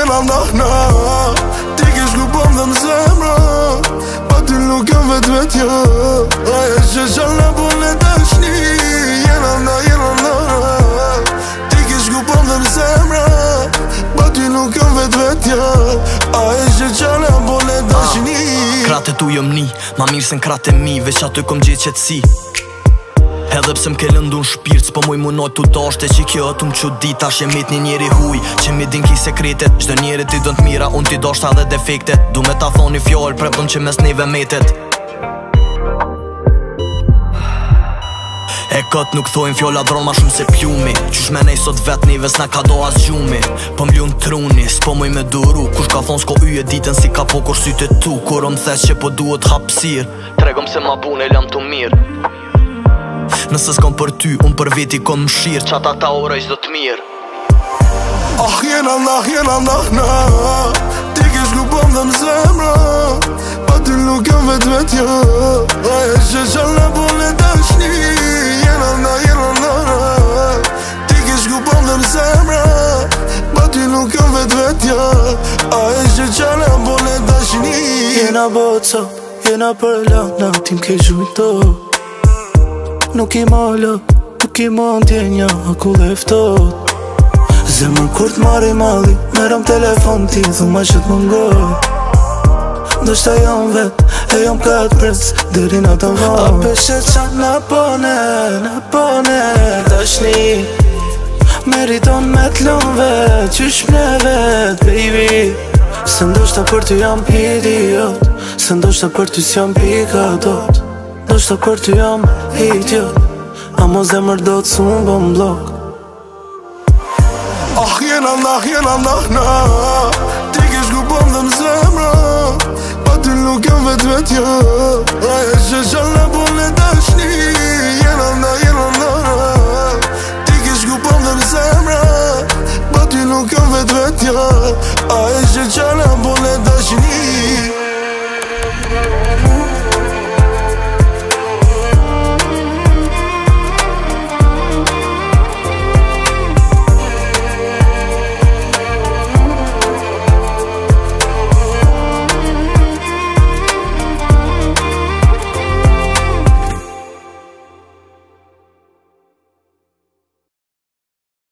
jena ndahna. Ti ke shkupon dhe m'zemra, pa ty nuk jom vetja. Aja që qalna bole dashni, jena nda. Ti ke shkupon dhe m'zemra, pa ty nuk jom vetja. Aja që qalna bole dashni. Kratet tu jom ni, ma mirë se n'krate mi, veç aty kom gjithë qetësi. Edhe pse m'ke lëndu n'shpirt, s'po muj munoj t'u dashte që kjo t'u m'qudit. Tash jem mit një njeri huj, që mi din ki sekretet. Çdo njeri ti don t'mira, unë ti dashta edhe defektet. Du me ta thoni fjallë, prepton që mes neve metet. E kët nuk thojnë fjolla dron ma shumë se pljumi. Qysh me nej sot vet neve s'na ka do as gjumi. Po m'ljun truni, s'po muj me duru. Kush ka thon s'ko yje ditën si ka po kur syte tu. Kur o m'thes që po duhet hapsir, tregom se ma bune lam t'u mirë. Nëse s'kom për ty, unë për veti kom mshirë. Qata ta ora i qdo t'mirë. Ah, jena ndahna. Ti ke shkupon dhe m'zemra, pa ty nuk jom vetja. Aja që qalna bole dashni, jena nda. Ti ke shkupon dhe m'zemra, pa ty nuk jom vetja. Aja që qalna bole dashni. Jena boca, jena për lana, ti m'ke gjujto. Nuk i malo, nuk i mund t'jenja ku leftot. Zemër kur t'marri malli, merëm telefon ti dhuma që t'mungoj. Ndoshta jom vet, e jom kat pres, deri në të voj. A peshe qanë në pone, dashni meriton me t'lon vet, qysh mne vet, baby. Se ndoshta për ty jam idiot, se ndoshta për ty s'jam pikadot. Ndoshta për ty jam idiot, amo zemër do t'su m'bon blok. Ah, jena ndahna. Ti ke shkupon dhe m'zemra, pa ty nuk jom vetja. Aja